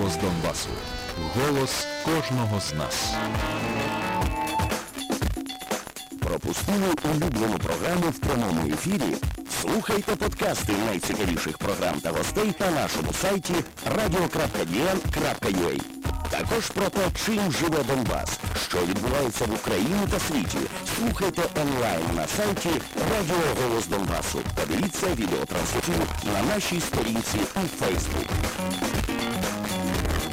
Голос Донбасу. Голос кожного з нас. Пропустили улюблену програму в прямому ефірі? Слухайте подкасти найцікавіших програм та гостей на нашому сайті radio.dn.ua. Також про те, чим живе Донбас, що відбувається в Україні та світі. Слухайте онлайн на сайті Радіо Голос Донбасу та дивіться відеотрансляцію на нашій сторінці у Facebook.